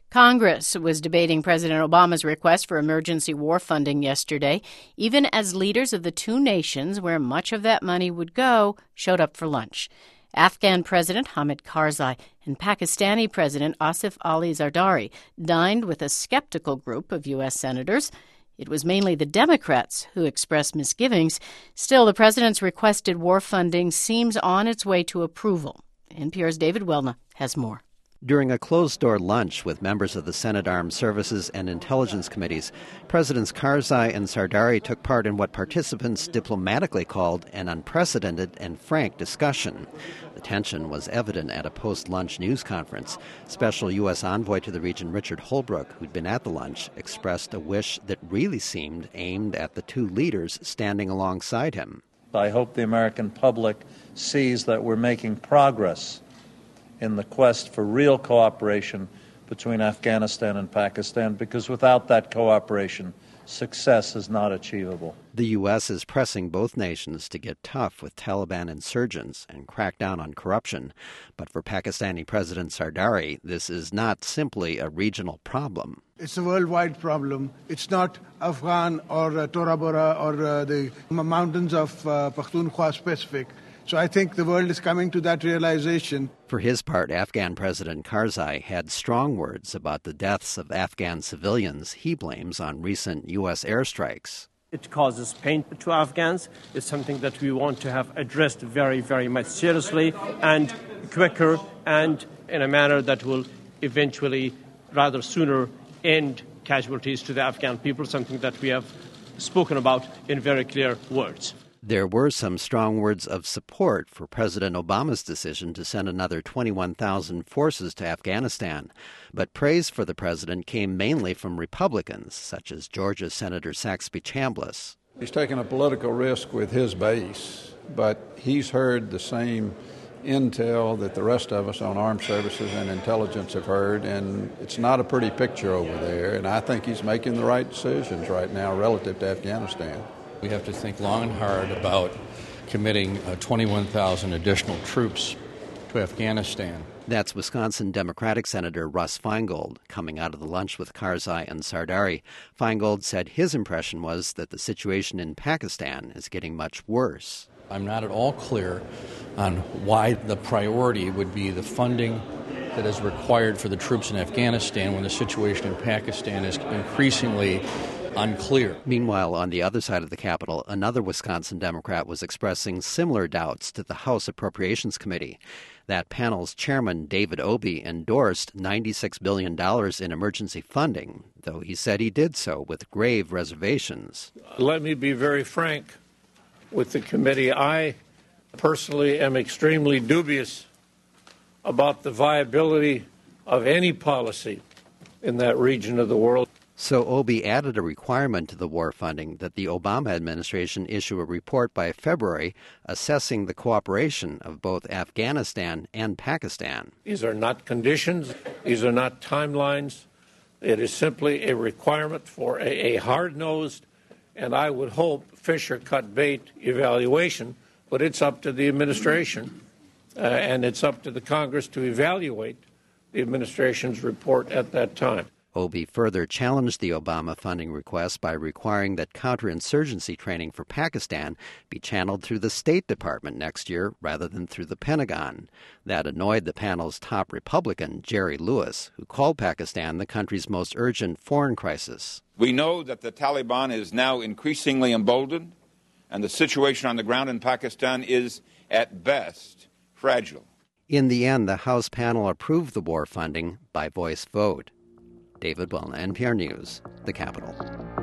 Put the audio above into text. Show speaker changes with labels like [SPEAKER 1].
[SPEAKER 1] Congress was debating President Obama's request for emergency war funding yesterday, even as leaders of the two nations where much of that money would go showed up for lunch. Afghan President Hamid Karzai and Pakistani President Asif Ali Zardari dined with a skeptical group of U.S. senators. It was mainly the Democrats who expressed misgivings. Still, the president's requested war funding seems on its way to approval. NPR's David Welna has more.
[SPEAKER 2] During a closed-door lunch with members of the Senate Armed Services and Intelligence Committees, Presidents Karzai and Zardari took part in what participants diplomatically called an unprecedented and frank discussion. The tension was evident at a post-lunch news conference. Special U.S. Envoy to the region Richard Holbrooke, who'd been at the lunch, expressed a wish that really seemed aimed at the two leaders standing alongside him.
[SPEAKER 3] I hope the American public sees that we're making progress in the quest for real cooperation between Afghanistan and Pakistan, because without that cooperation, success is not achievable.
[SPEAKER 2] The U.S. is pressing both nations to get tough with Taliban insurgents and crack down on corruption. But for Pakistani President Zardari, this is not simply a regional problem.
[SPEAKER 4] It's a worldwide problem. It's not Afghan or Tora Bora or the mountains of Pakhtunkhwa specific. So I think the world is coming to that realization.
[SPEAKER 2] For his part, Afghan President Karzai had strong words about the deaths of Afghan civilians he blames on recent U.S. airstrikes.
[SPEAKER 5] It causes pain to Afghans. It's something that we want to have addressed very, very much seriously and quicker and in a manner that will eventually, rather sooner, end casualties to the Afghan people, something that we have spoken about in very clear words.
[SPEAKER 2] There were some strong words of support for President Obama's decision to send another 21,000 forces to Afghanistan. But praise for the president came mainly from Republicans, such as Georgia Senator Saxby Chambliss.
[SPEAKER 6] He's taken a political risk with his base, but he's heard the same intel that the rest of us on armed services and intelligence have heard, and it's not a pretty picture over there. And I think he's making the right decisions right now relative to Afghanistan.
[SPEAKER 7] We have to think long and hard about committing 21,000 additional troops to Afghanistan.
[SPEAKER 2] That's Wisconsin Democratic Senator Russ Feingold coming out of the lunch with Karzai and Zardari. Feingold said his impression was that the situation in Pakistan is getting much worse.
[SPEAKER 7] I'm not at all clear on why the priority would be the funding that is required for the troops in Afghanistan when the situation in Pakistan is increasingly unclear.
[SPEAKER 2] Meanwhile, on the other side of the Capitol, another Wisconsin Democrat was expressing similar doubts to the House Appropriations Committee. That panel's chairman, David Obey, endorsed $96 billion in emergency funding, though he said he did so with grave reservations.
[SPEAKER 8] Let me be very frank with the committee. I personally am extremely dubious about the viability of any policy in that region of the world.
[SPEAKER 2] So Obey added a requirement to the war funding that the Obama administration issue a report by February assessing the cooperation of both Afghanistan and Pakistan.
[SPEAKER 8] These are not conditions. These are not timelines. It is simply a requirement for a hard-nosed, and I would hope Fisher-cut-bait evaluation, but it's up to the administration and it's up to the Congress to evaluate the administration's report at that time.
[SPEAKER 2] Obey further challenged the Obama funding request by requiring that counterinsurgency training for Pakistan be channeled through the State Department next year rather than through the Pentagon. That annoyed the panel's top Republican, Jerry Lewis, who called Pakistan the country's most urgent foreign crisis.
[SPEAKER 9] We know that the Taliban is now increasingly emboldened, and the situation on the ground in Pakistan is, at best, fragile.
[SPEAKER 2] In the end, the House panel approved the war funding by voice vote. David Welna, NPR News, the Capitol.